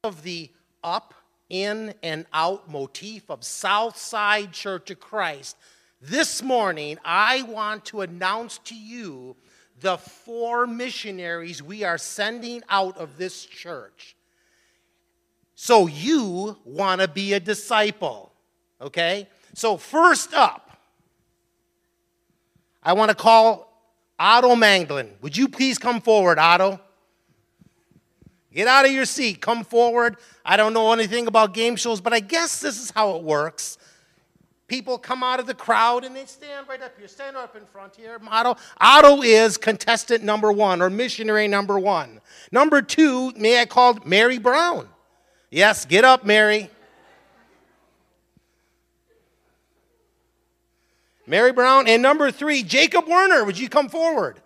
of the up, in, and out motif of Southside Church of Christ, this morning I want to announce to you the 4 missionaries we are sending out of this church. So you want to be a disciple, okay? So first up, I want to call Otto Manglin. Would you please come forward, Otto? Get out of your seat. Come forward. I don't know anything about game shows, but I guess this is how it works. People come out of the crowd and they stand right up here. Stand up in front here. Otto is contestant number 1 or missionary number 1. Number 2, may I call Mary Brown? Yes, get up, Mary. Mary Brown. And number 3, Jacob Werner. Would you come forward?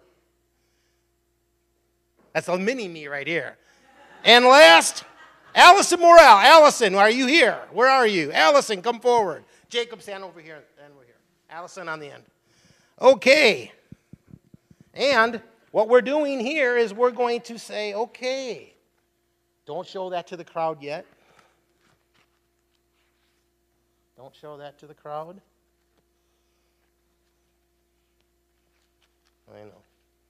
That's a mini-me right here. And last, Allison Morrell. Allison, are you here? Where are you? Allison, come forward. Jacob, stand over here. And we're here. Allison on the end. Okay. And what we're doing here is we're going to say, okay. Don't show that to the crowd yet. Don't show that to the crowd. I know.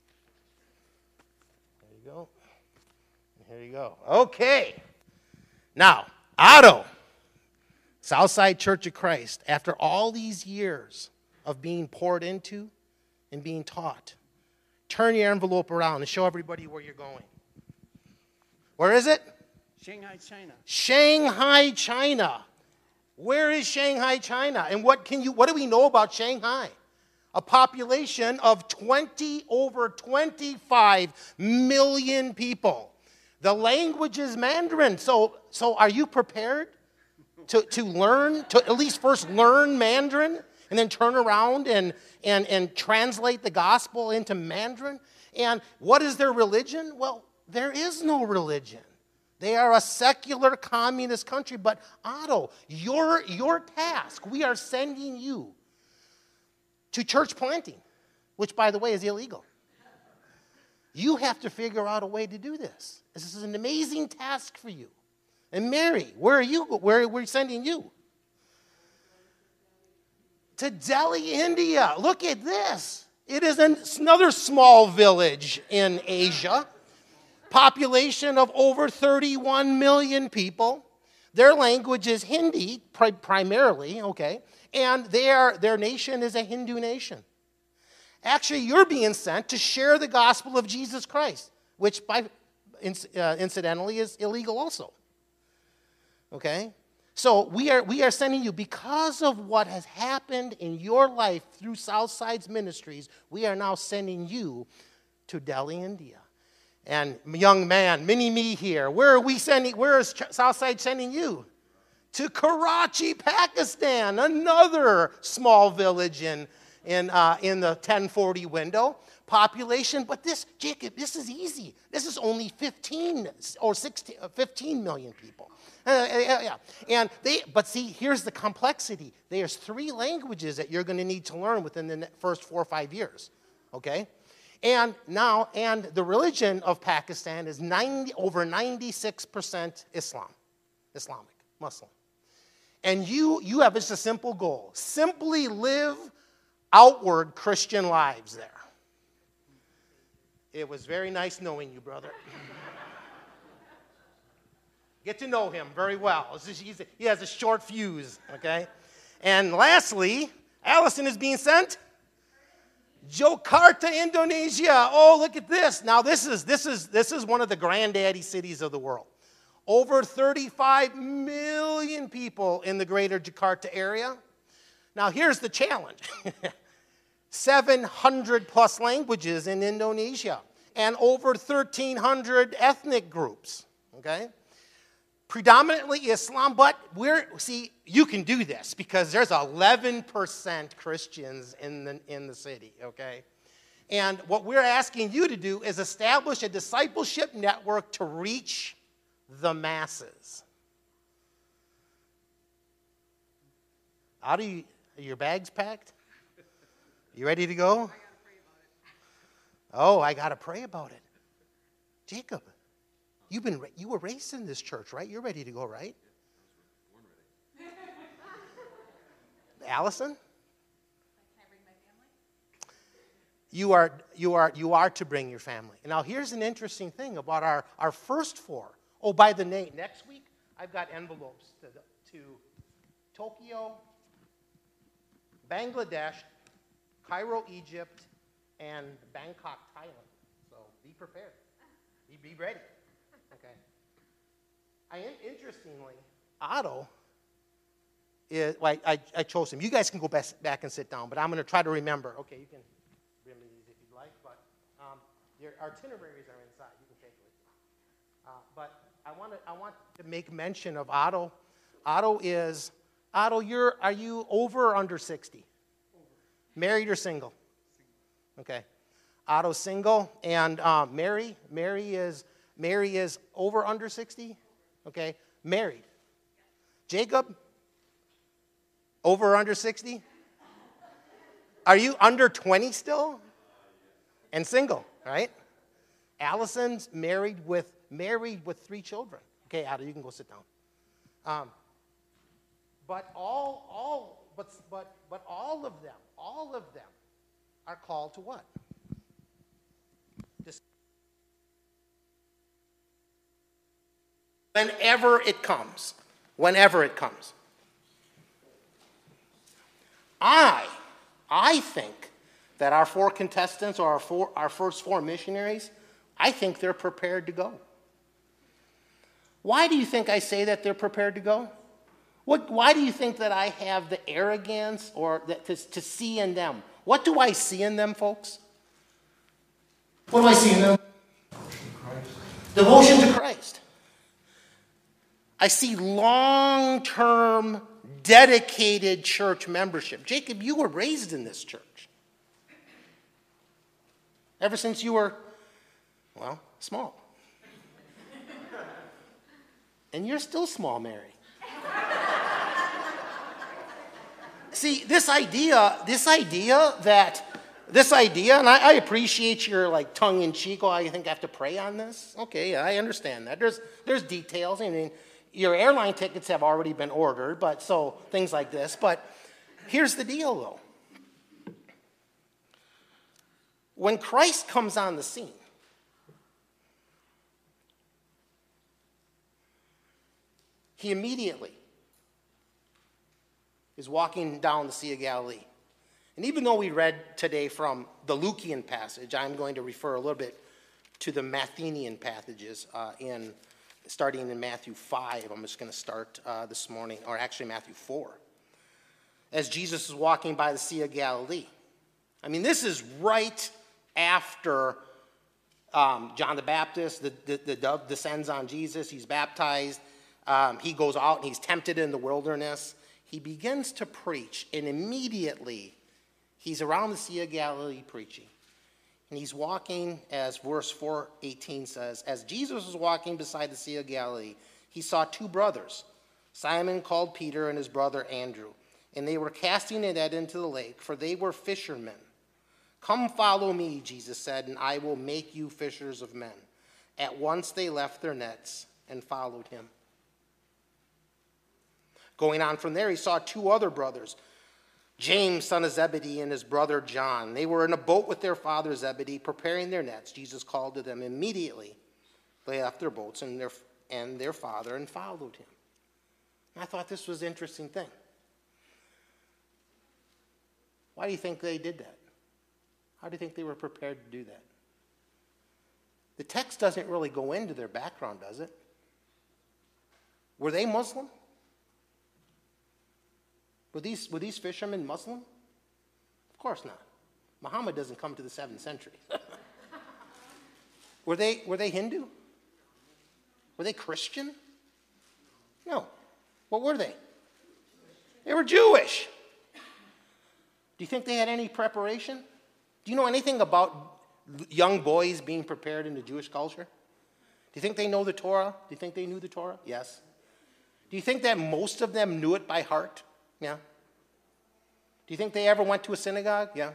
There you go. Here you go. Okay. Now, Otto, Southside Church of Christ, after all these years of being poured into and being taught, turn your envelope around and show everybody where you're going. Where is it? Shanghai, China. Shanghai, China. Where is Shanghai, China? And what do we know about Shanghai? A population of over 25 million people. The language is Mandarin. So are you prepared to learn, to at least first learn Mandarin and then turn around and translate the gospel into Mandarin? And what is their religion? Well, there is no religion. They are a secular communist country. But Otto, your task, we are sending you to church planting, which, by the way, is illegal. You have to figure out a way to do this. This is an amazing task for you. And Mary, where are you? Where are we sending you? To Delhi, India. Look at this. It is another small village in Asia. Population of over 31 million people. Their language is Hindi, primarily, okay? And their nation is a Hindu nation. Actually, you're being sent to share the gospel of Jesus Christ, which incidentally is illegal also. Okay? So we are sending you, because of what has happened in your life through Southside's ministries, we are now sending you to Delhi, India. And young man, mini-me here, where is Southside sending you? To Karachi, Pakistan, another small village in the 1040 window. Population, but Jacob, this is easy. This is only 15 million people. Yeah. But see, here's the complexity. There's 3 languages that you're going to need to learn within the first 4 or 5 years. Okay? And the religion of Pakistan is over 96% Islamic, Muslim. And you have just a simple goal. Simply live outward Christian lives there. It was very nice knowing you, brother. Get to know him very well. He has a short fuse, okay? And lastly, Allison is being sent. Jakarta, Indonesia. Oh, look at this. Now, this is one of the granddaddy cities of the world. Over 35 million people in the greater Jakarta area. Now, here's the challenge. 700 plus languages in Indonesia and over 1,300 ethnic groups, okay? Predominantly Islam, but you can do this because there's 11% Christians in the city, okay? And what we're asking you to do is establish a discipleship network to reach the masses. Are your bags packed? You ready to go? I got to pray about it. Jacob, you were raised in this church, right? You're ready to go, right? Allison? Can I bring my family? You are to bring your family. Now, here's an interesting thing about our first four. Oh, by the name, next week, I've got envelopes to Tokyo, Bangladesh, Cairo, Egypt, and Bangkok, Thailand. So be prepared. Be ready. Okay. Interestingly, Otto is, well, I chose him. You guys can go back and sit down, but I'm going to try to remember. Okay, you can bring me these if you'd like, but your itineraries are inside. You can take it with you. But I want to make mention of Otto. Otto, are you over or under 60? Over. Married or single? Single. Okay. Otto's single, and Mary is over under 60? Okay. Married. Jacob? Over or under 60? Are you under 20 still? And single, right? Allison's married with 3 children. Okay, Otto, you can go sit down. But all of them are called to what? Whenever it comes. I think that our 4 contestants or our first 4 missionaries, I think they're prepared to go. Why do you think I say that they're prepared to go? Why do you think that I have the arrogance or to see in them? What do I see in them, folks? What do I see in them? Devotion to Christ. I see long-term, dedicated church membership. Jacob, you were raised in this church. Ever since you were, well, small. And you're still small, Mary. See, this idea, and I appreciate your like tongue-in-cheek, oh, I think I have to pray on this. Okay, I understand that. There's details. I mean, your airline tickets have already been ordered, but so things like this. But here's the deal, though. When Christ comes on the scene, he immediately is walking down the Sea of Galilee. And even though we read today from the Lukean passage, I'm going to refer a little bit to the Matthenian passages starting in Matthew 5. I'm just going to start this morning, or actually Matthew 4. As Jesus is walking by the Sea of Galilee. I mean, this is right after John the Baptist, the dove descends on Jesus. He's baptized. He goes out and he's tempted in the wilderness. He begins to preach, and immediately he's around the Sea of Galilee preaching. And he's walking, as verse 4:18 says, as Jesus was walking beside the Sea of Galilee, he saw 2 brothers, Simon called Peter and his brother Andrew. And they were casting a net into the lake, for they were fishermen. Come follow me, Jesus said, and I will make you fishers of men. At once they left their nets and followed him. Going on from there, he saw 2 other brothers, James, son of Zebedee, and his brother John. They were in a boat with their father Zebedee, preparing their nets. Jesus called to them. Immediately, they left their boats and their father and followed him. And I thought this was an interesting thing. Why do you think they did that? How do you think they were prepared to do that? The text doesn't really go into their background, does it? Were they Muslim? Were these fishermen Muslim? Of course not. Muhammad doesn't come to the 7th century. Were they Hindu? Were they Christian? No. What were they? They were Jewish. Do you think they had any preparation? Do you know anything about young boys being prepared in the Jewish culture? Do you think they know the Torah? Do you think they knew the Torah? Yes. Do you think that most of them knew it by heart? Yeah. Do you think they ever went to a synagogue? Yeah.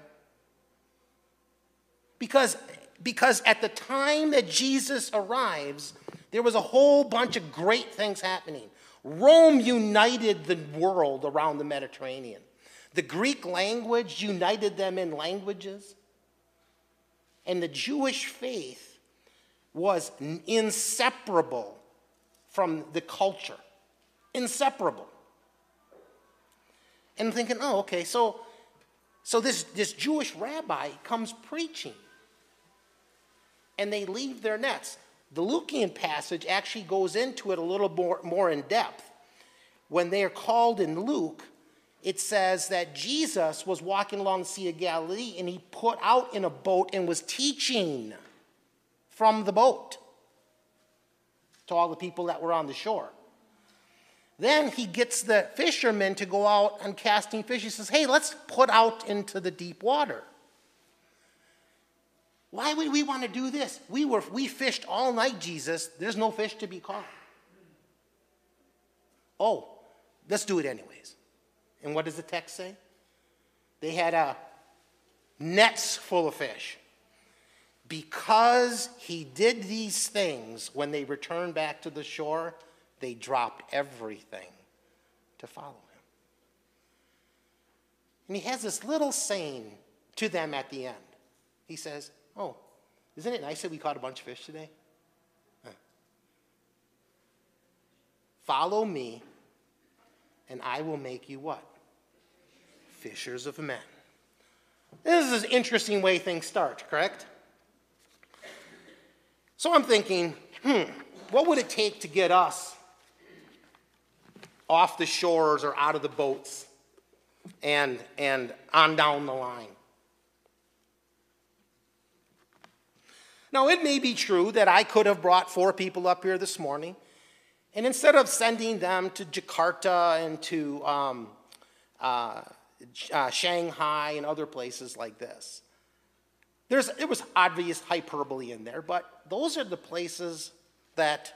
Because at the time that Jesus arrives, There was a whole bunch of great things happening. Rome united the world around the Mediterranean. The Greek language united them in languages. And the Jewish faith was inseparable from the culture. Inseparable. And I'm thinking, oh, okay, so this Jewish rabbi comes preaching. And they leave their nets. The Lukean passage actually goes into it a little more in depth. When they are called in Luke, it says that Jesus was walking along the Sea of Galilee, and he put out in a boat and was teaching from the boat to all the people that were on the shore. Then he gets the fishermen to go out and casting fish. He says, hey, let's put out into the deep water. Why would we want to do this? We fished all night, Jesus. There's no fish to be caught. Oh, let's do it anyways. And what does the text say? They had nets full of fish. Because he did these things, when they returned back to the shore, they dropped everything to follow him. And he has this little saying to them at the end. He says, oh, isn't it nice that we caught a bunch of fish today? Huh. Follow me, and I will make you what? Fishers of men. This is an interesting way things start, correct? So I'm thinking, what would it take to get us off the shores or out of the boats and on down the line? Now, it may be true that I could have brought 4 people up here this morning, and instead of sending them to Jakarta and to Shanghai and other places like this, there was obvious hyperbole in there, but those are the places that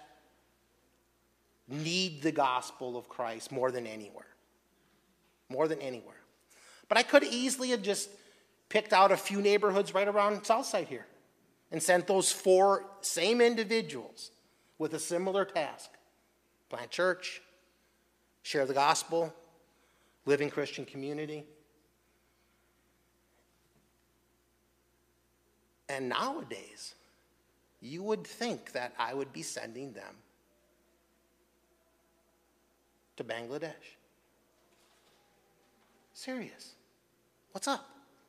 need the gospel of Christ more than anywhere. More than anywhere. But I could easily have just picked out a few neighborhoods right around Southside here and sent those 4 same individuals with a similar task. Plant church, share the gospel, live in Christian community. And nowadays, you would think that I would be sending them to Bangladesh. Serious. What's up?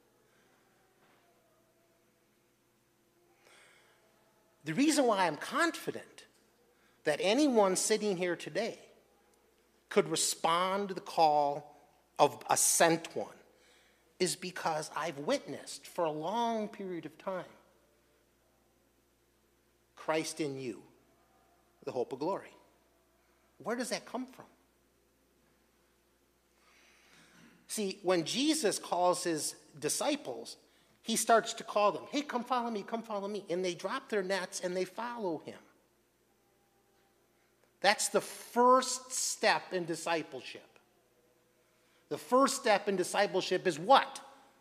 The reason why I'm confident that anyone sitting here today could respond to the call of a sent one is because I've witnessed for a long period of time Christ in you, the hope of glory. Where does that come from? See, when Jesus calls his disciples, he starts to call them, hey, come follow me, come follow me. And they drop their nets and they follow him. That's the first step in discipleship. The first step in discipleship is what?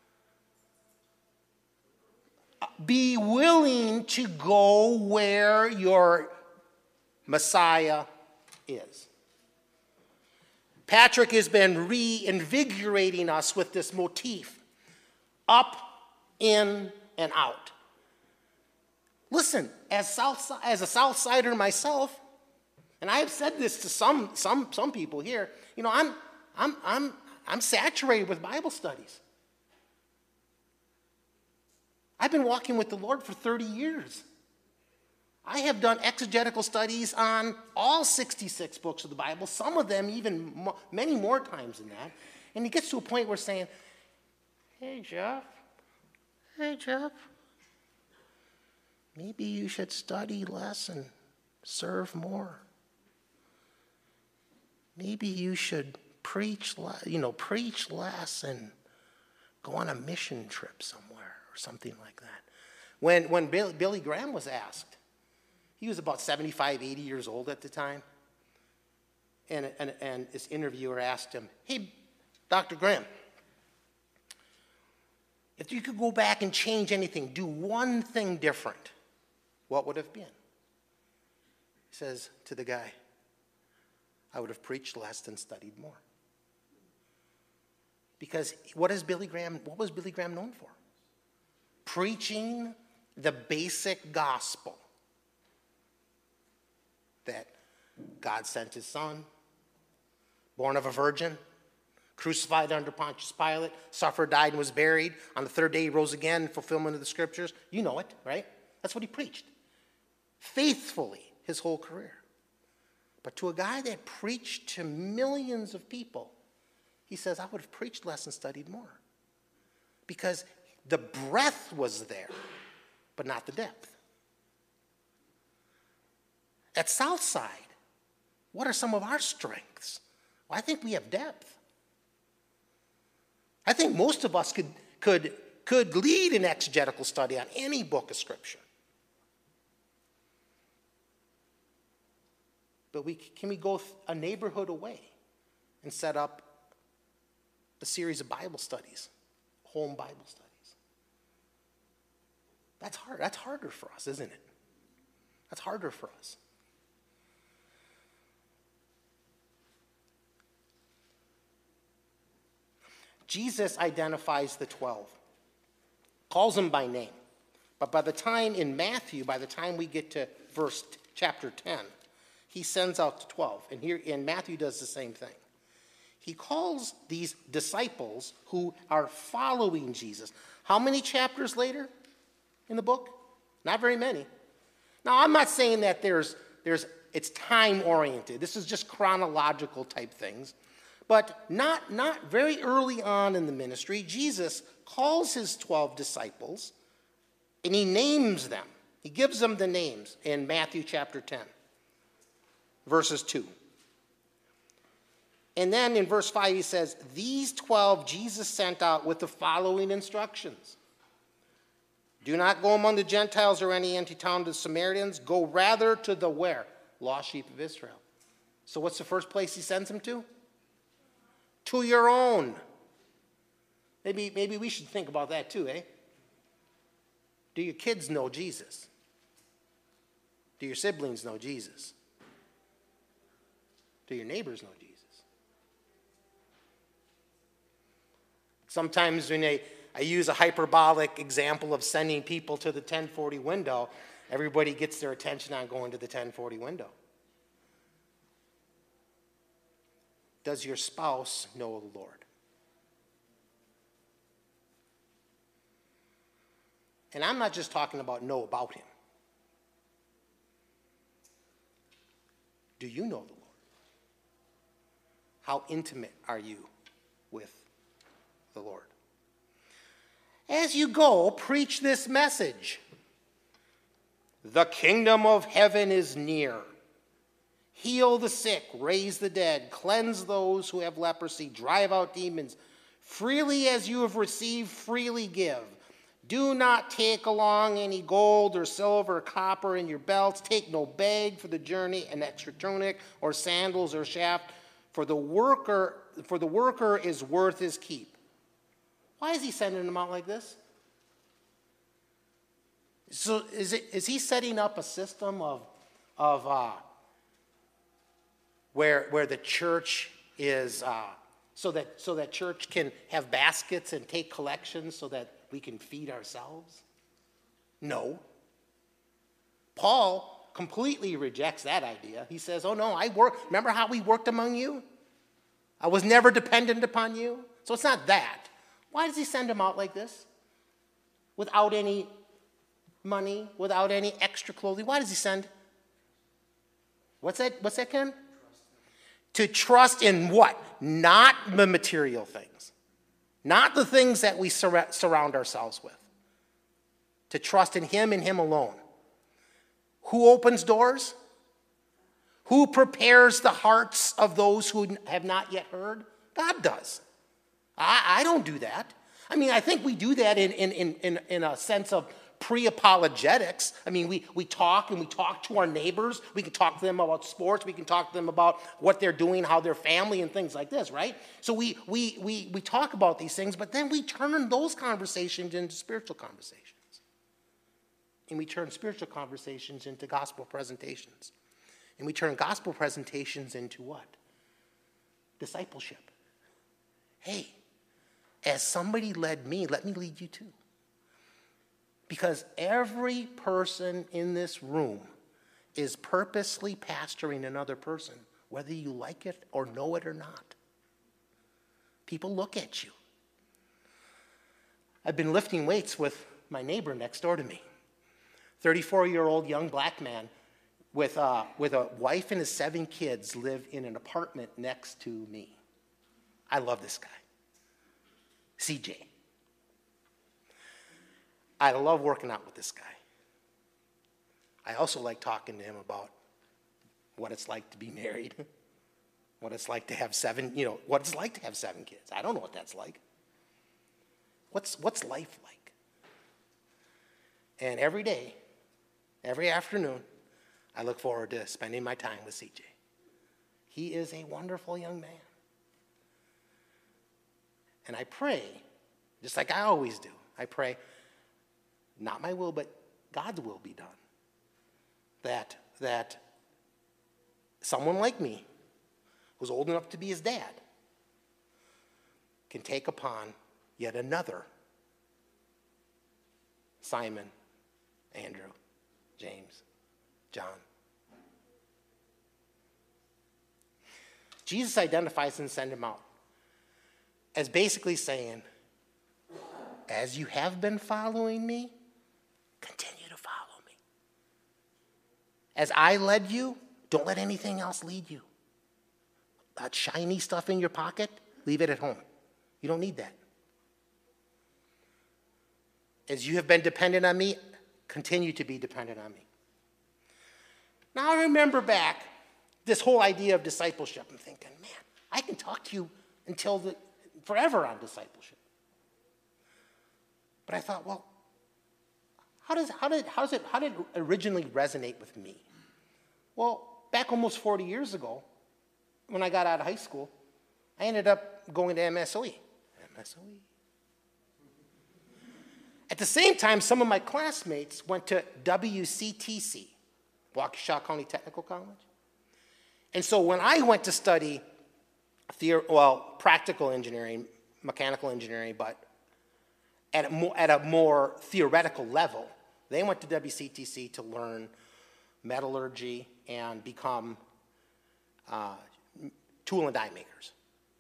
Be willing to go where your Messiah is. Patrick has been reinvigorating us with this motif. Up, in, and out. Listen, as a Southsider myself, and I have said this to some people here, you know, I'm saturated with Bible studies. I've been walking with the Lord for 30 years. I have done exegetical studies on all 66 books of the Bible, some of them even many more times than that. And it gets to a point where saying, hey, Jeff, maybe you should study less and serve more. Maybe you should preach less and go on a mission trip somewhere or something like that. When Billy Graham was asked, he was about 75, 80 years old at the time, and this interviewer asked him, hey, Dr. Graham, if you could go back and change anything, do one thing different, what would it have been? He says to the guy, I would have preached less and studied more. Because what was Billy Graham known for? Preaching the basic gospel that God sent his son, born of a virgin, crucified under Pontius Pilate, suffered, died, and was buried. On the third day, he rose again in fulfillment of the scriptures. You know it, right? That's what he preached. Faithfully his whole career. But to a guy that preached to millions of people, he says, I would have preached less and studied more. Because the breadth was there, but not the depth. At Southside, what are some of our strengths? Well, I think we have depth. I think most of us could lead an exegetical study on any book of Scripture. But can we go a neighborhood away and set up a series of Bible studies, home Bible studies? That's hard. That's harder for us, isn't it? That's harder for us. Jesus identifies the 12, calls them by name. But by the time in Matthew, by the time we get to chapter 10, he sends out the 12. And here in Matthew does the same thing. He calls these disciples who are following Jesus. How many chapters later in the book? Not very many. Now, I'm not saying that it's time oriented. This is just chronological type things. But not very early on in the ministry, Jesus calls his 12 disciples and he names them. He gives them the names in Matthew chapter 10, verses 2. And then in verse 5 he says, these 12 Jesus sent out with the following instructions. Do not go among the Gentiles or any empty town to the Samaritans. Go rather to the where? Lost sheep of Israel. So what's the first place he sends them to? To your own. Maybe we should think about that too, eh? Do your kids know Jesus? Do your siblings know Jesus? Do your neighbors know Jesus? Sometimes when I use a hyperbolic example of sending people to the 1040 window, everybody gets their attention on going to the 1040 window. Does your spouse know the Lord? And I'm not just talking about know about him. Do you know the Lord? How intimate are you with the Lord? As you go, preach this message. The kingdom of heaven is near. Heal the sick, raise the dead, cleanse those who have leprosy, drive out demons. Freely as you have received, freely give. Do not take along any gold or silver or copper in your belts. Take no bag for the journey, an extra tunic or sandals or shaft, for the worker is worth his keep. Why is he sending them out like this? So is he setting up a system of where the church is so that church can have baskets and take collections so that we can feed ourselves? No. Paul completely rejects that idea. He says, oh no, remember how we worked among you? I was never dependent upon you. So it's not that. Why does he send them out like this? Without any money, without any extra clothing? Why does he send? What's that, Ken? To trust in what? Not the material things. Not the things that we surround ourselves with. To trust in him and him alone. Who opens doors? Who prepares the hearts of those who have not yet heard? God does. I don't do that. I mean, I think we do that in a sense of pre-apologetics. I mean, we talk to our neighbors. We can talk to them about sports. We can talk to them about what they're doing, how their family, and things like this, right? So we talk about these things, but then we turn those conversations into spiritual conversations. And we turn spiritual conversations into gospel presentations. And we turn gospel presentations into what? Discipleship. Hey, as somebody led me, let me lead you too. Because every person in this room is purposely pastoring another person, whether you like it or know it or not. People look at you. I've been lifting weights with my neighbor next door to me, 34-year-old young black man with a wife and his 7 kids live in an apartment next to me. I love this guy, CJ. I love working out with this guy. I also like talking to him about what it's like to be married, what it's like to have 7 kids. I don't know what that's like. What's life like? And every day, every afternoon, I look forward to spending my time with CJ. He is a wonderful young man. And I pray, just like I always do, I pray, not my will, but God's will be done. That someone like me, who's old enough to be his dad, can take upon yet another Simon, Andrew, James, John. Jesus identifies and sends him out as basically saying, as you have been following me, continue to follow me. As I led you, don't let anything else lead you. That shiny stuff in your pocket, leave it at home. You don't need that. As you have been dependent on me, continue to be dependent on me. Now I remember back this whole idea of discipleship. I'm thinking, man, I can talk to you forever on discipleship. But I thought, well, how did it originally resonate with me? Well, back almost 40 years ago, when I got out of high school, I ended up going to MSOE. At the same time, some of my classmates went to WCTC, Waukesha County Technical College. And so when I went to study practical engineering, mechanical engineering, but at a more theoretical level, they went to WCTC to learn metallurgy and become tool and die makers.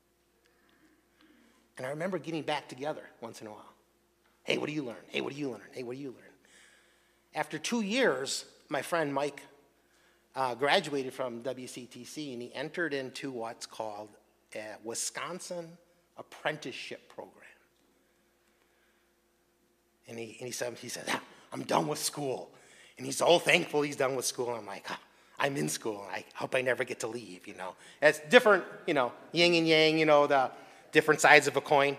And I remember getting back together once in a while. Hey, what do you learn? Hey, what do you learn? Hey, what do you learn? After 2 years, my friend Mike graduated from WCTC, and he entered into what's called a Wisconsin apprenticeship program. And he said, I'm done with school. And he's so thankful he's done with school. And I'm like, I'm in school. I hope I never get to leave, It's different, yin and yang, the different sides of a coin.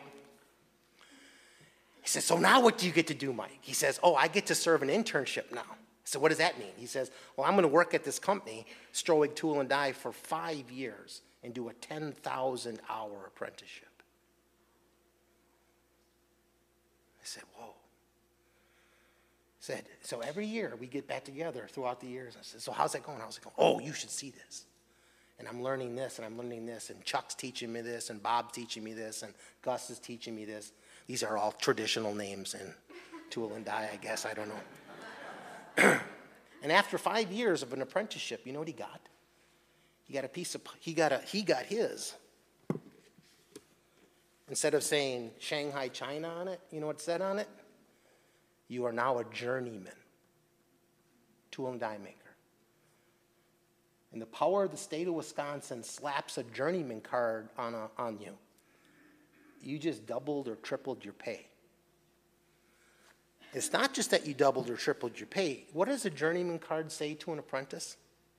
He says, so now what do you get to do, Mike? He says, I get to serve an internship now. So what does that mean? He says, well, I'm going to work at this company, Strohig Tool and Die, for 5 years and do a 10,000-hour apprenticeship. I said, whoa. I said, so every year we get back together throughout the years. I said, so how's that going? How's it going? Oh, you should see this. And I'm learning this, and I'm learning this, and Chuck's teaching me this, and Bob's teaching me this, and Gus is teaching me this. These are all traditional names in Tool and Die, I guess. I don't know. And after 5 years of an apprenticeship, you know what he got? He got his. Instead of saying Shanghai, China on it, you know what it said on it? You are now a journeyman, tool and die maker. And the power of the state of Wisconsin slaps a journeyman card on you. You just doubled or tripled your pay. It's not just that you doubled or tripled your pay. What does a journeyman card say to an apprentice?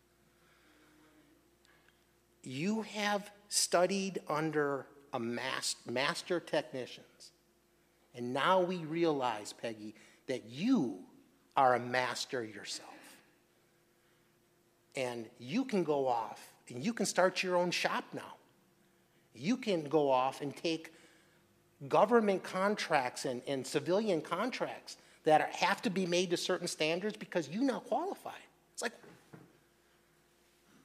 You have studied under a master technicians. And now we realize, Peggy, that you are a master yourself. And you can go off and you can start your own shop now. You can go off and take government contracts and civilian contracts that have to be made to certain standards because you now qualify. It's like,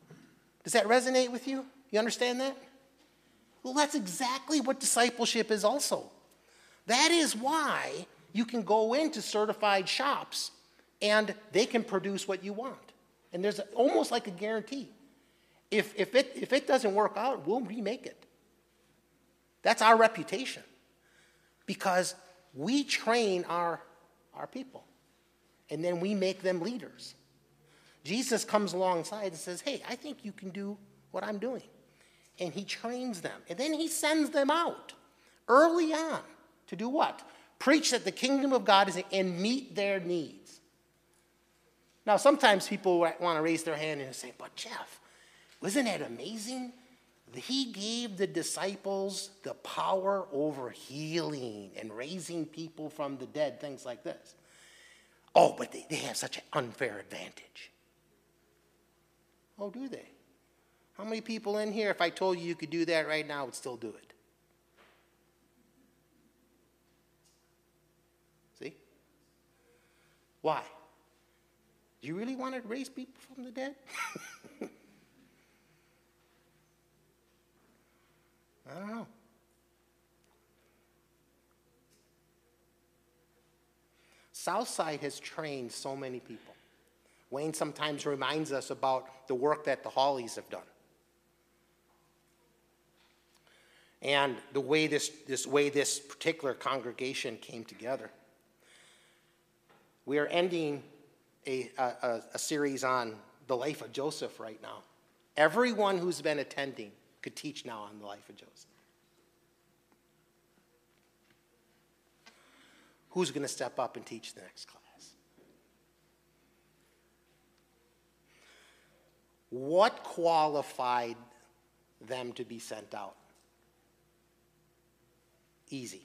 Does that resonate with you? You understand that? Well, that's exactly what discipleship is also. That is why you can go into certified shops and they can produce what you want. And there's almost like a guarantee. If it doesn't work out, we'll remake it. That's our reputation. Because we train our people. And then we make them leaders. Jesus comes alongside and says, hey, I think you can do what I'm doing. And he trains them. And then he sends them out early on to do what? Preach that the kingdom of God is and meet their needs. Now, sometimes people want to raise their hand and say, but Jeff, wasn't that amazing? He gave the disciples the power over healing and raising people from the dead, things like this. Oh, but they have such an unfair advantage. Oh, do they? How many people in here, if I told you could do that right now, would still do it? See? Why? Do you really want to raise people from the dead? I don't know. Southside has trained so many people. Wayne sometimes reminds us about the work that the Hollies have done. And the way this particular congregation came together. We are ending a series on the life of Joseph right now. Everyone who's been attending could teach now on the life of Joseph. Who's going to step up and teach the next class? What qualified them to be sent out? Easy.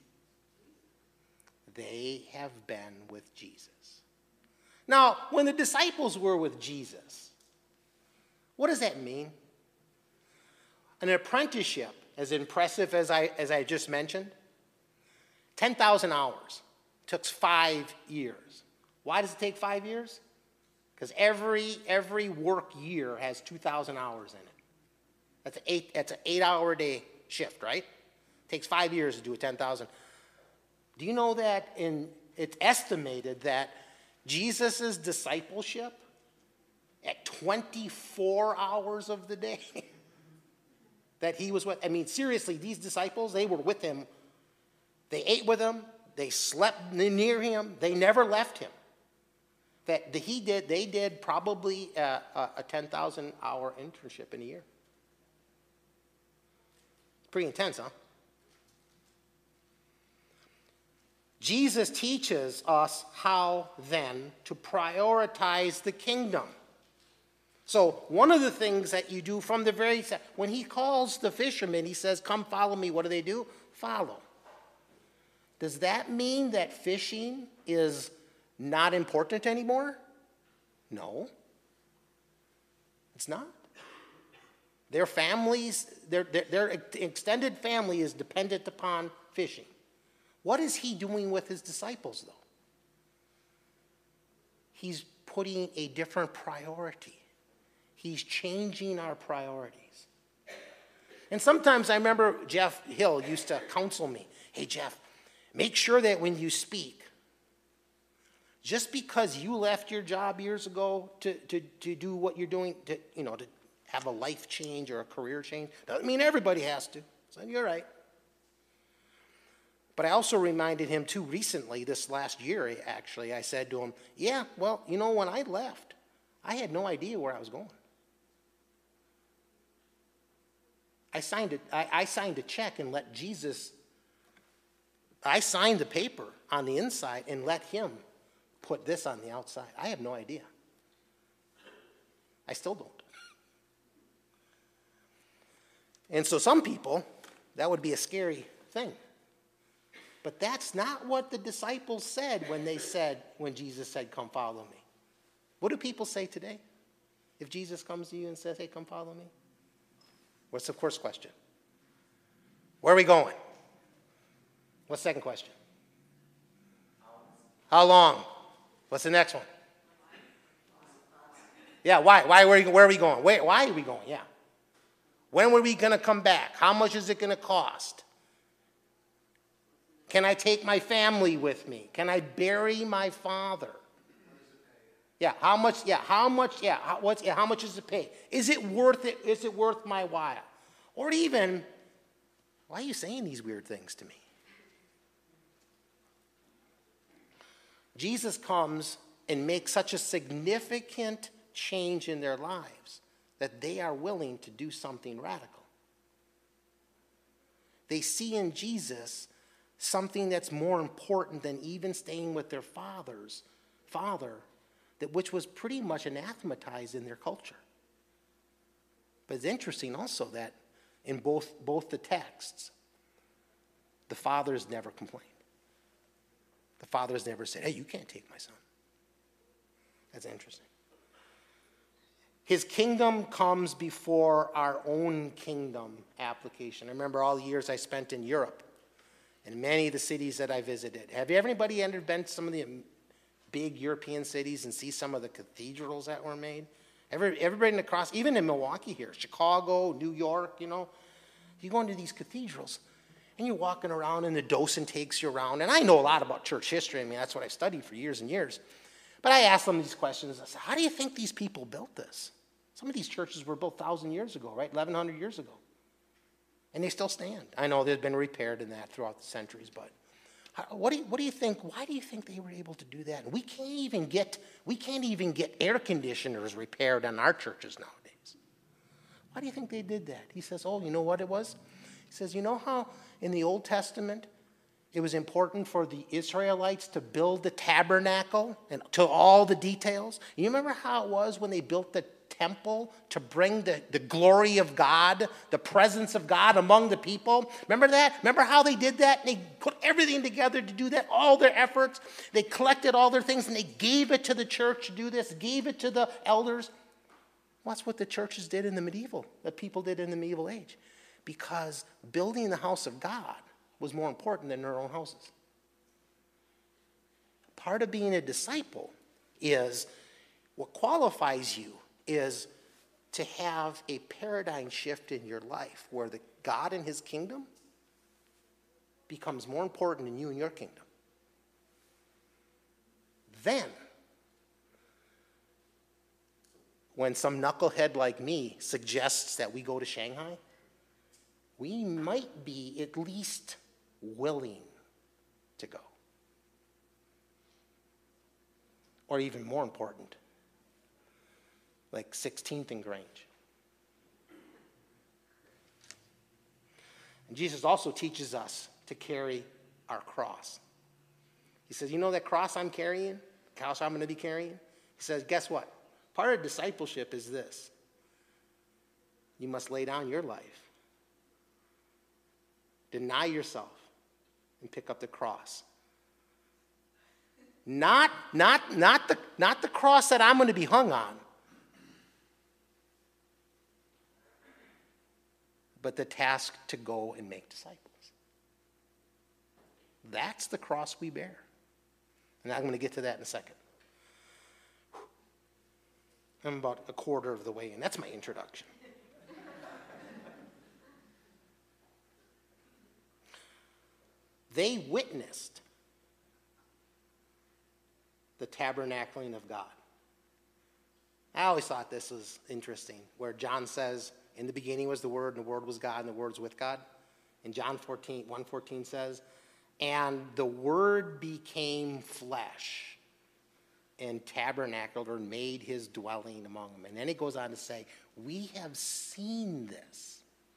They have been with Jesus. Now, when the disciples were with Jesus, what does that mean? An apprenticeship, as impressive as I just mentioned, 10,000 hours. Took 5 years. Why does it take 5 years? Because every work year has 2,000 hours in it. That's an 8-hour day shift, right? Takes 5 years to do a 10,000. Do you know that it's estimated that Jesus' discipleship at 24 hours of the day that he was with, I mean, seriously, these disciples, they were with him. They ate with him. They slept near him. They never left him. They did probably a 10,000-hour internship in a year. Pretty intense, huh? Jesus teaches us how then to prioritize the kingdom. So one of the things that you do from the very start, when he calls the fishermen, he says, come follow me. What do? Follow. Does that mean that fishing is not important anymore? No. It's not. Their families, their extended family is dependent upon fishing. What is he doing with his disciples, though? He's putting a different priority. He's changing our priorities. And sometimes I remember Jeff Hill used to counsel me. Hey, Jeff, make sure that when you speak, just because you left your job years ago to do what you're doing, to have a life change or a career change, doesn't mean everybody has to. So you're right. But I also reminded him too recently, this last year actually, I said to him, yeah, well, when I left, I had no idea where I was going. I signed a check and let Jesus, I signed the paper on the inside and let him put this on the outside. I have no idea. I still don't. And so some people, that would be a scary thing. But that's not what the disciples said when Jesus said, come follow me. What do people say today? If Jesus comes to you and says, hey, come follow me? What's the first question? Where are we going? What's the second question? How long? What's the next one? Yeah, why? Where are we going? Why are we going? Yeah. When are we going to come back? How much is it going to cost? Can I take my family with me? Can I bury my father? Yeah, how much? Yeah, how much? Yeah, how much does it pay? Is it worth it? Is it worth my while? Or even, why are you saying these weird things to me? Jesus comes and makes such a significant change in their lives that they are willing to do something radical. They see in Jesus something that's more important than even staying with their father, which was pretty much anathematized in their culture. But it's interesting also that in both the texts, the fathers never complained. The fathers never said, hey, you can't take my son. That's interesting. His kingdom comes before our own kingdom application. I remember all the years I spent in Europe and many of the cities that I visited. Have anybody ever been to some of the big European cities and see some of the cathedrals that were made? Everybody across, even in Milwaukee here, Chicago, New York, you go into these cathedrals and you're walking around and the docent takes you around. And I know a lot about church history. I mean, that's what I studied for years and years. But I asked them these questions. I said, how do you think these people built this? Some of these churches were built 1,000 years ago, right? 1,100 years ago. And they still stand. I know they've been repaired in that throughout the centuries, but what do you think? Why do you think they were able to do that? We can't even get air conditioners repaired on our churches nowadays. Why do you think they did that? He says, oh, you know what it was? He says, you know how in the Old Testament it was important for the Israelites to build the tabernacle and to all the details? You remember how it was when they built the temple to bring the glory of God, the presence of God among the people? Remember that? Remember how they did that? They put everything together to do that, all their efforts. They collected all their things and they gave it to the church to do this, gave it to the elders. Well, that's what the churches did in the people did in the medieval age. Because building the house of God was more important than their own houses. Part of being a disciple is, what qualifies you is to have a paradigm shift in your life where the God and his kingdom becomes more important than you and your kingdom. Then, when some knucklehead like me suggests that we go to Shanghai, we might be at least willing to go. Or even more important, like 16th and Grange. And Jesus also teaches us to carry our cross. He says, you know that cross I'm carrying, the cross I'm going to be carrying? He says, guess what? Part of discipleship is this. You must lay down your life. Deny yourself and pick up the cross. Not the cross that I'm going to be hung on, but the task to go and make disciples. That's the cross we bear. And I'm going to get to that in a second. I'm about a quarter of the way, and that's my introduction. They witnessed the tabernacling of God. I always thought this was interesting, where John says, in the beginning was the Word, and the Word was God, and the Word was with God. And John 1:14 says, and the Word became flesh and tabernacled, or made his dwelling among them. And then he goes on to say, we have seen this.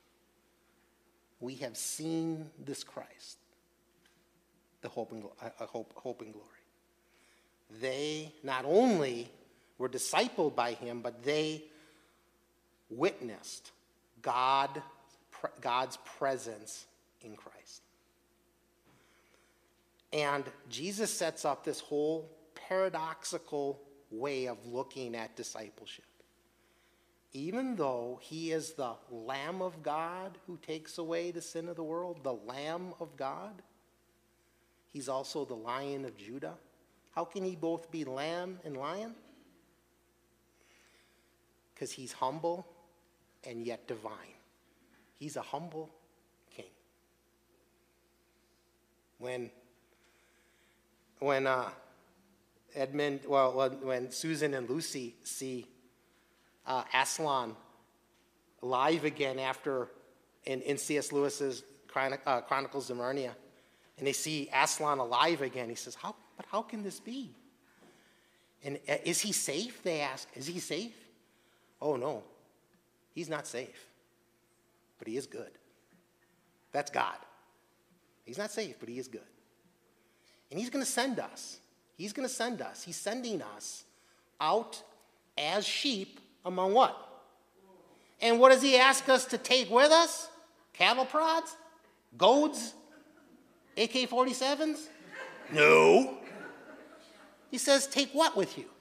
We have seen this Christ. The hope and glory. They not only were discipled by him, but they witnessed God's presence in Christ. And Jesus sets up this whole paradoxical way of looking at discipleship. Even though he is the Lamb of God who takes away the sin of the world, the Lamb of God, he's also the Lion of Judah. How can he both be lamb and lion? Because he's humble and yet divine. He's a humble king. When Susan and Lucy see Aslan alive again after in C.S. Lewis's Chronicles of Narnia, and they see Aslan alive again, he says, how can this be? And is he safe? They ask. Is he safe? Oh, no. He's not safe. But he is good. That's God. He's not safe, but he is good. And he's going to send us. He's going to send us. He's sending us out as sheep among what? And what does he ask us to take with us? Cattle prods? Goads? AK-47s? No. He says, take what with you?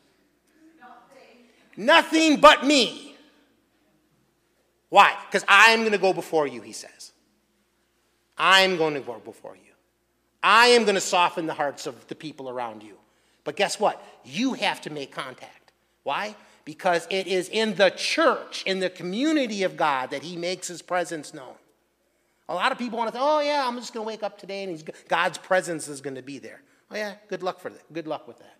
Nothing but me. Why? Because I'm going to go before you, he says. I'm going to go before you. I am going to soften the hearts of the people around you. But guess what? You have to make contact. Why? Because it is in the church, in the community of God, that he makes his presence known. A lot of people want to think, oh, yeah, I'm just going to wake up today and God's presence is going to be there. Oh, yeah, good luck for that. Good luck with that.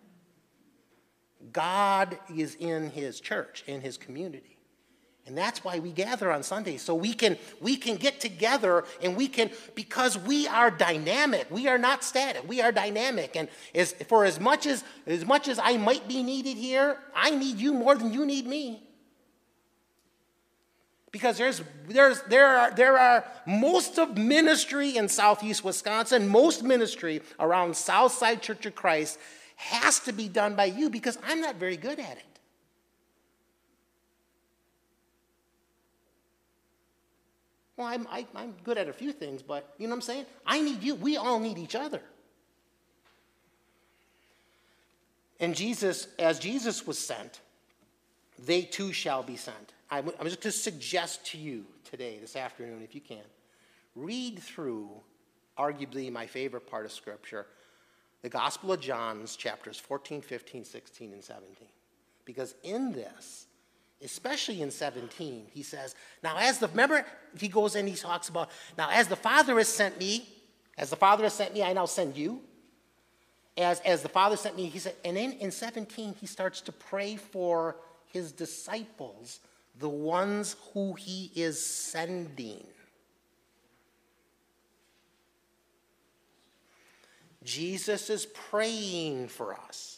God is in his church, in his community. And that's why we gather on Sundays, so we can get together and because we are dynamic. We are not static. We are dynamic. And as much as I might be needed here, I need you more than you need me. Because there are most of ministry in Southeast Wisconsin, most ministry around Southside Church of Christ has to be done by you because I'm not very good at it. Well, I'm good at a few things, but you know what I'm saying? I need you. We all need each other. And as Jesus was sent, they too shall be sent. I'm just going to suggest to you today, this afternoon, if you can, read through arguably my favorite part of Scripture, the Gospel of John, chapters 14, 15, 16, and 17. Because in this, especially in 17, he says, remember, he goes in, he talks about, now as the Father has sent me, I now send you. As the Father sent me, he said, and then in 17, he starts to pray for his disciples, the ones who he is sending. Jesus is praying for us.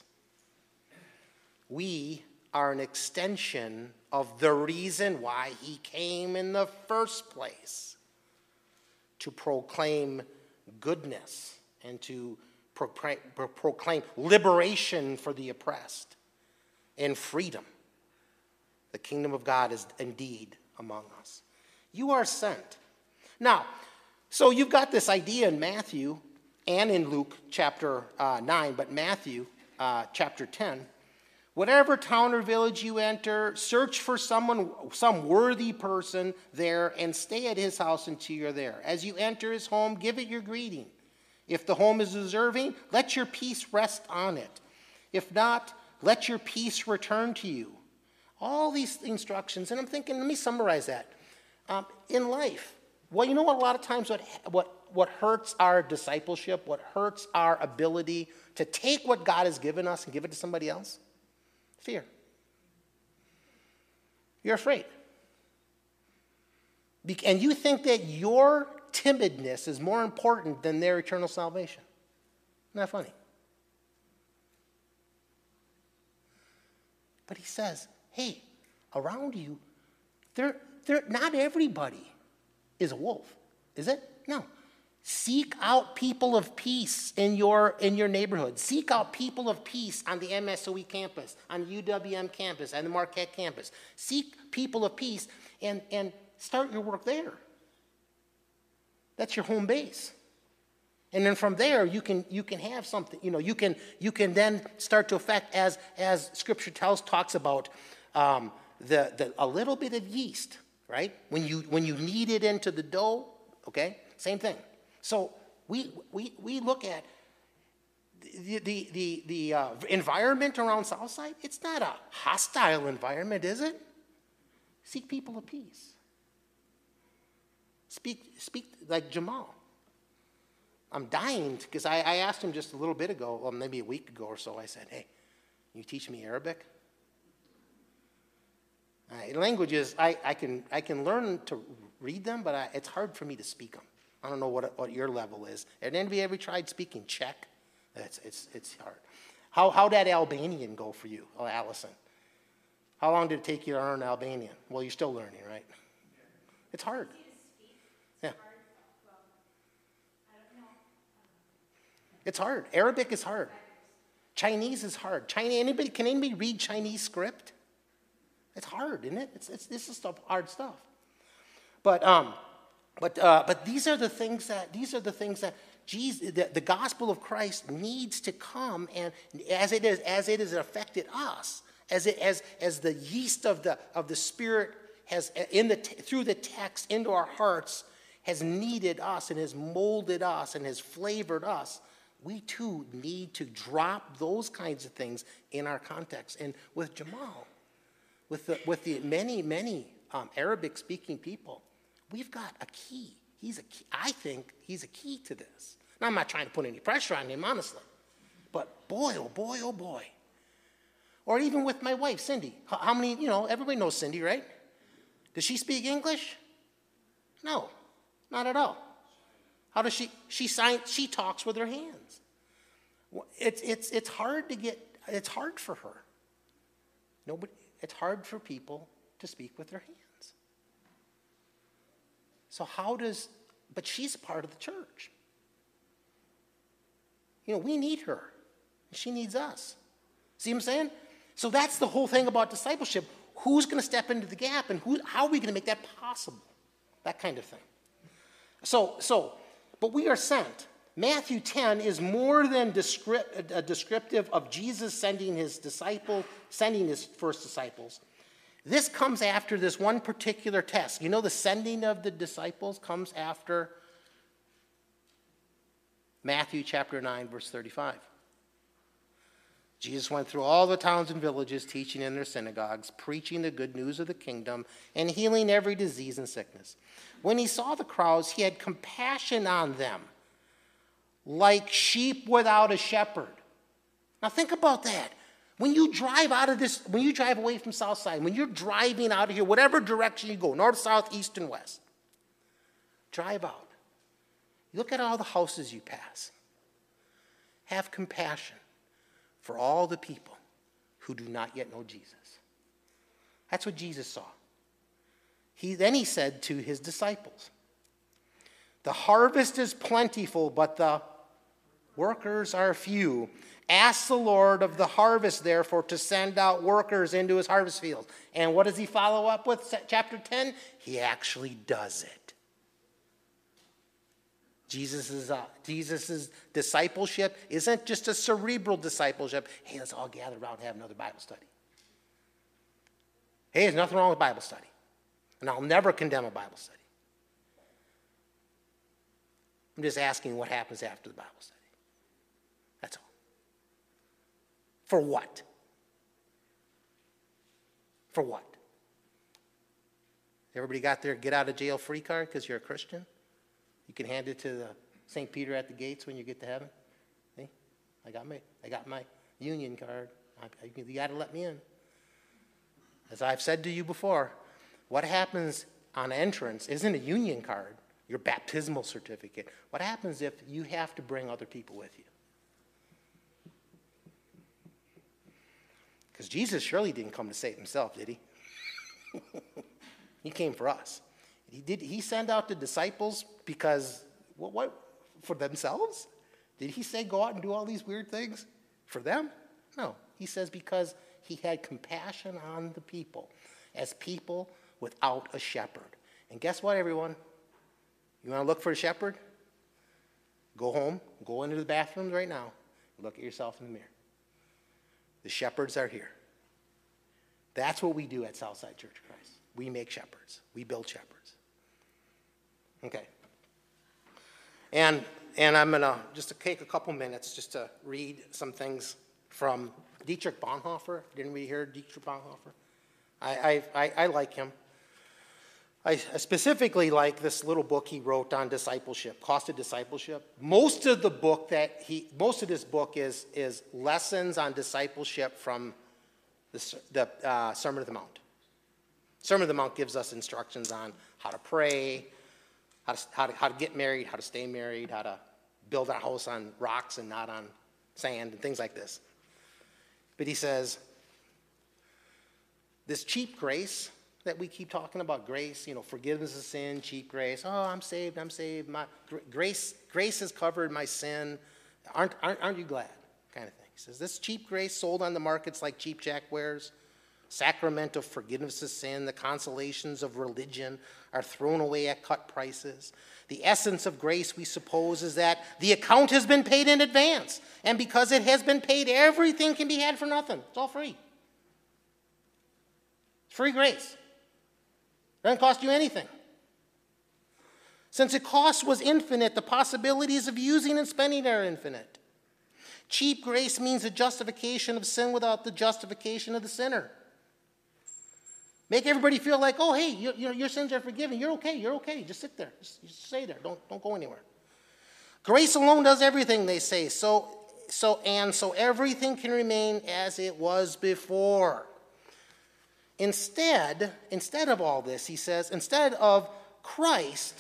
We are an extension of the reason why he came in the first place, to proclaim goodness and to proclaim liberation for the oppressed and freedom. The kingdom of God is indeed among us. You are sent. Now, so you've got this idea in Matthew and in Luke chapter 9, but Matthew chapter 10. Whatever town or village you enter, search for some worthy person there and stay at his house until you're there. As you enter his home, give it your greeting. If the home is deserving, let your peace rest on it. If not, let your peace return to you. All these instructions, and I'm thinking, let me summarize that. In life, well, you know what? A lot of times what hurts our discipleship, what hurts our ability to take what God has given us and give it to somebody else? Fear. You're afraid. And you think that your timidness is more important than their eternal salvation. Isn't that funny? But he says, hey, around you, not everybody is a wolf, is it? No. Seek out people of peace in your neighborhood. Seek out people of peace on the MSOE campus, on the UWM campus, and the Marquette campus. Seek people of peace and start your work there. That's your home base. And then from there you can have something, you can then start to affect, as Scripture talks about a little bit of yeast, right? When you knead it into the dough, okay? Same thing. So we look at the environment around Southside. It's not a hostile environment, is it? Seek people of peace. Speak like Jamal. I'm dying because I asked him just a little bit ago, well, maybe a week ago or so, I said, hey, you teach me Arabic? Languages, I can learn to read them, but it's hard for me to speak them. I don't know what your level is. Has anybody ever tried speaking Czech? It's hard. How'd that Albanian go for you, Allison? How long did it take you to learn Albanian? Well, you're still learning, right? It's hard. Yeah. It's hard. Arabic is hard. Chinese is hard. Can anybody read Chinese script? It's hard, isn't it? This is hard stuff. But these are the things that Jesus, the gospel of Christ needs to come, and as it has affected us, as the yeast of the Spirit has through the text into our hearts has kneaded us and has molded us and has flavored us. We too need to drop those kinds of things in our context. And with Jamal, with the many Arabic-speaking people, we've got a key. He's a key. I think he's a key to this. Now, I'm not trying to put any pressure on him, honestly. But boy, oh boy, oh boy. Or even with my wife, Cindy. How many, everybody knows Cindy, right? Does she speak English? No, not at all. How does she talks with her hands. It's hard to get, it's hard for her. It's hard for people to speak with their hands. So but she's a part of the church. We need her. She needs us. See what I'm saying? So that's the whole thing about discipleship. Who's going to step into the gap, and how are we going to make that possible? That kind of thing. But we are sent. Matthew 10 is more than descriptive of Jesus sending his first disciples. This comes after this one particular test. The sending of the disciples comes after Matthew chapter 9, verse 35. Jesus went through all the towns and villages, teaching in their synagogues, preaching the good news of the kingdom, and healing every disease and sickness. When he saw the crowds, he had compassion on them, like sheep without a shepherd. Now think about that. When you drive away from Southside, when you're driving out of here, whatever direction you go, north, south, east, and west, drive out. You look at all the houses you pass. Have compassion for all the people who do not yet know Jesus. That's what Jesus saw. Then he said to his disciples, the harvest is plentiful, but the workers are few. Ask the Lord of the harvest, therefore, to send out workers into his harvest fields. And what does he follow up with, chapter 10? He actually does it. Jesus' discipleship isn't just a cerebral discipleship. Hey, let's all gather around and have another Bible study. Hey, there's nothing wrong with Bible study. And I'll never condemn a Bible study. I'm just asking what happens after the Bible study. That's all. For what? For what? Everybody got their get out of jail free card because you're a Christian? You can hand it to the St. Peter at the gates when you get to heaven. See? I got my union card. You got to let me in. As I've said to you before, what happens on entrance isn't a union card, your baptismal certificate. What happens if you have to bring other people with you? Because Jesus surely didn't come to save himself, did he? He came for us. He sent out the disciples because, what? For themselves? Did he say go out and do all these weird things for them? No. He says because he had compassion on the people as people without a shepherd. And guess what, everyone? You want to look for a shepherd? Go home, go into the bathrooms right now, and look at yourself in the mirror. The shepherds are here. That's what we do at Southside Church of Christ. We make shepherds. We build shepherds. Okay. And I'm going to just take a couple minutes just to read some things from Dietrich Bonhoeffer. Didn't we hear Dietrich Bonhoeffer? I like him. I specifically like this little book he wrote on discipleship, Cost of Discipleship. Most of this book is lessons on discipleship from the Sermon on the Mount. Sermon on the Mount gives us instructions on how to pray, how to get married, how to stay married, how to build our house on rocks and not on sand, and things like this. But he says, this cheap grace that we keep talking about, grace, forgiveness of sin, cheap grace. Oh, I'm saved. My grace has covered my sin. Aren't you glad? Kind of thing. He says, this cheap grace sold on the markets like cheap jack wares, sacrament of forgiveness of sin, the consolations of religion are thrown away at cut prices. The essence of grace, we suppose, is that the account has been paid in advance. And because it has been paid, everything can be had for nothing. It's all free. It's free grace. Doesn't cost you anything. Since the cost was infinite, the possibilities of using and spending are infinite. Cheap grace means the justification of sin without the justification of the sinner. Make everybody feel like, oh, hey, your sins are forgiven. You're okay. Just sit there. Just stay there. Don't go anywhere. Grace alone does everything, they say. So everything can remain as it was before. Instead of all this, he says, instead of Christ,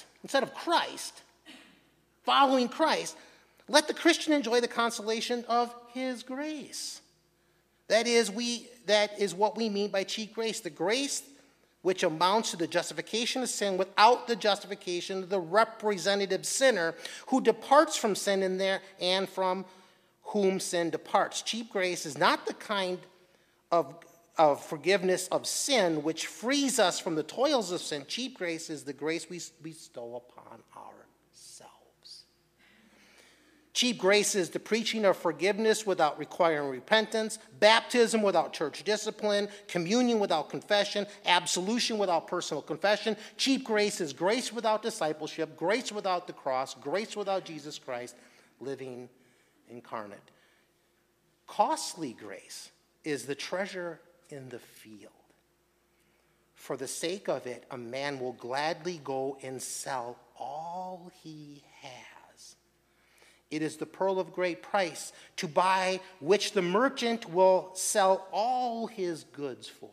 following Christ, let the Christian enjoy the consolation of his grace. That is what we mean by cheap grace. The grace which amounts to the justification of sin without the justification of the representative sinner who departs from sin in there and from whom sin departs. Cheap grace is not the kind of forgiveness of sin which frees us from the toils of sin. Cheap grace is the grace we bestow upon ourselves. Cheap grace is the preaching of forgiveness without requiring repentance, baptism without church discipline, communion without confession, absolution without personal confession. Cheap grace is grace without discipleship, grace without the cross, grace without Jesus Christ living incarnate. Costly grace is the treasure in the field. For the sake of it, a man will gladly go and sell all he has. It is the pearl of great price, to buy which the merchant will sell all his goods for.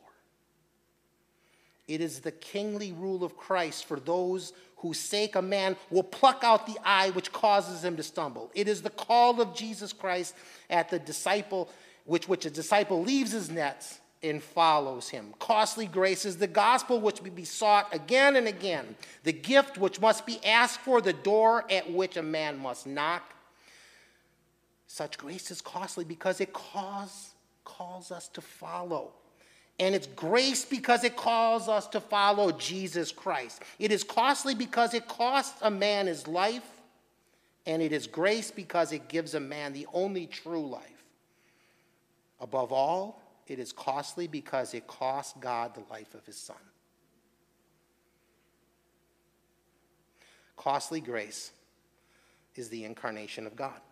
It is the kingly rule of Christ for those whose sake a man will pluck out the eye which causes him to stumble. It is the call of Jesus Christ at the disciple, which a disciple leaves his nets and follows him. Costly grace is the gospel which may be sought again and again, the gift which must be asked for, the door at which a man must knock. Such grace is costly because it calls us to follow. And it's grace because it calls us to follow Jesus Christ. It is costly because it costs a man his life, and it is grace because it gives a man the only true life. Above all, it is costly because it cost God the life of his Son. Costly grace is the incarnation of God.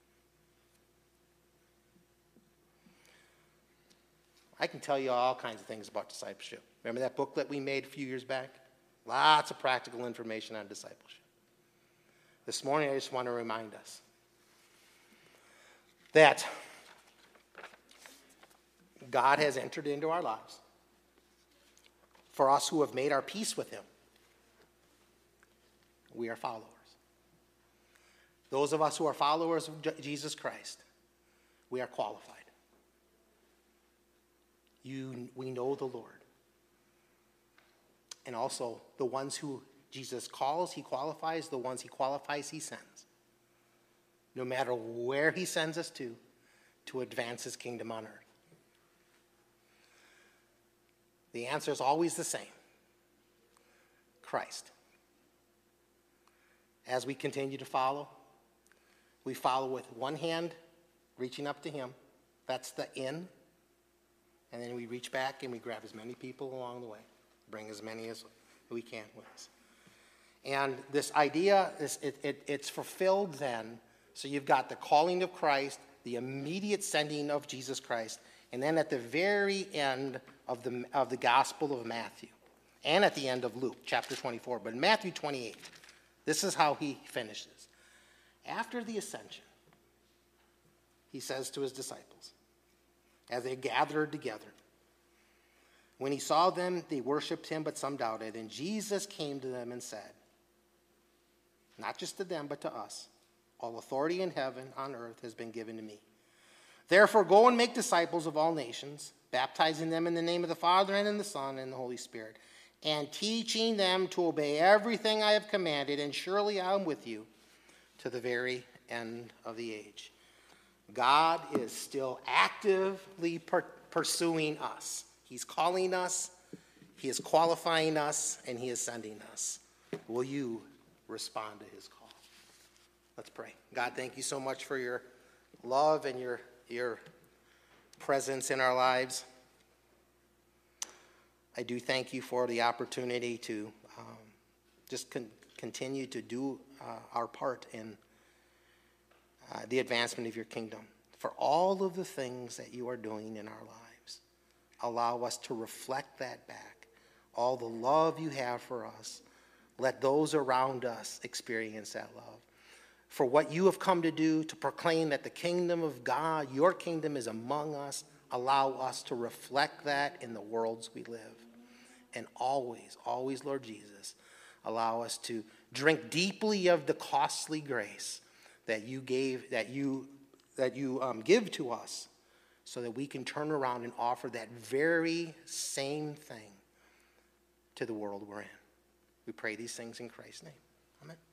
I can tell you all kinds of things about discipleship. Remember that booklet we made a few years back? Lots of practical information on discipleship. This morning, I just want to remind us that God has entered into our lives for us who have made our peace with him. We are followers. Those of us who are followers of Jesus Christ, we are qualified. We know the Lord. And also, the ones who Jesus calls, he qualifies. The ones he qualifies, he sends. No matter where he sends us to advance his kingdom on earth. The answer is always the same. Christ. As we continue to follow, we follow with one hand, reaching up to him. That's the in. And then we reach back and we grab as many people along the way. Bring as many as we can with us. And this idea, it's fulfilled then. So you've got the calling of Christ, the immediate sending of Jesus Christ, and then at the very end of the Gospel of Matthew, and at the end of Luke chapter 24. But in Matthew 28, this is how he finishes. After the ascension, he says to his disciples, as they gathered together, when he saw them, they worshiped him, but some doubted. And Jesus came to them and said, not just to them, but to us, all authority in heaven, on earth, has been given to me. Therefore, go and make disciples of all nations, baptizing them in the name of the Father and in the Son and the Holy Spirit, and teaching them to obey everything I have commanded, and surely I am with you to the very end of the age. God is still actively pursuing us. He's calling us, he is qualifying us, and he is sending us. Will you respond to his call? Let's pray. God, thank you so much for your love and your presence in our lives. I do thank you for the opportunity to just continue to do our part in the advancement of your kingdom. For all of the things that you are doing in our lives, allow us to reflect that back. All the love you have for us, let those around us experience that love. For what you have come to do, to proclaim that the kingdom of God, your kingdom is among us, allow us to reflect that in the worlds we live. And always, always, Lord Jesus, allow us to drink deeply of the costly grace that you gave, that you give to us, so that we can turn around and offer that very same thing to the world we're in. We pray these things in Christ's name. Amen.